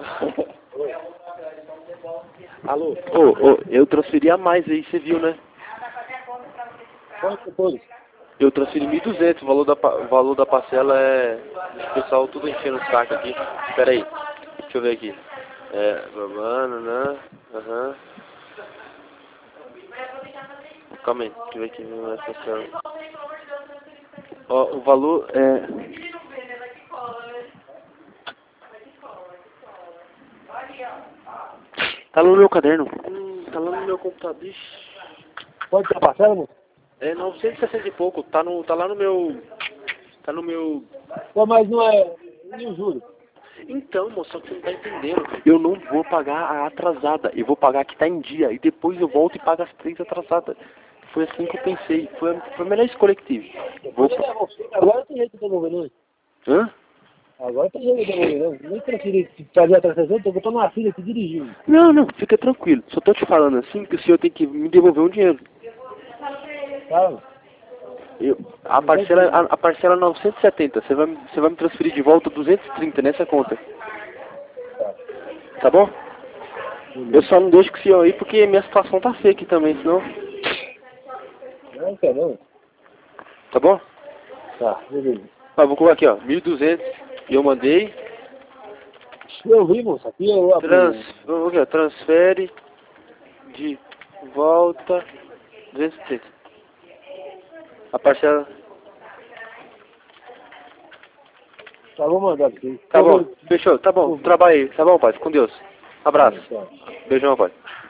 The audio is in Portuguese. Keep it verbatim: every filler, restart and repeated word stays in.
Alô? Ô, ô, eu transferi a mais aí, você viu, né? Quanto foi? Eu transferi mil e duzentos, o valor da, pa- o valor da parcela é... O pessoal tudo enchendo o saco aqui. Pera aí, deixa eu ver aqui. É, babana, né? Aham. Calma aí, deixa eu ver aqui. Minha parcela. Ó, o valor é... Tá lá no meu caderno. Hum, tá lá no meu computador. Ixi. Pode ter parcela, moço? É novecentos e sessenta e pouco. Tá, no, tá lá no meu... Tá no meu... Pô, mas não é... Nem o juro. Então, moço, só que você não tá entendendo. Eu não vou pagar a atrasada. Eu vou pagar a que tá em dia. E depois eu volto e pago as três atrasadas. Foi assim que eu pensei. Foi, foi a melhor escolha que tive. Vou... Pode levar, agora tem jeito de devolver, não. Hã? Agora tem jeito de devolver, não. Nem preferi fazer a transação, tô botando uma filha aqui dirigindo. Não, não, fica tranquilo. Só tô te falando assim que o senhor tem que me devolver um dinheiro. Tá? Eu, a parcela a, a parcela é novecentos e setenta. Você vai, você vai me transferir de volta duzentos e trinta nessa conta. Tá bom? Eu só não deixo com o senhor aí porque minha situação tá feia aqui também, senão... Não quer não. Tá bom? Tá, beleza. Ah, vou colocar aqui, ó, mil e duzentos. E eu mandei. Eu vi, moça, aqui eu abri. Trans, vamos aqui, ó, transfere de volta duzentos e trinta. A parcela... Tá, vou mandar pra você. Tá bom, fechou, tá bom, trabalha aí, tá bom, pai, com Deus. Abraço. Beijão, pai.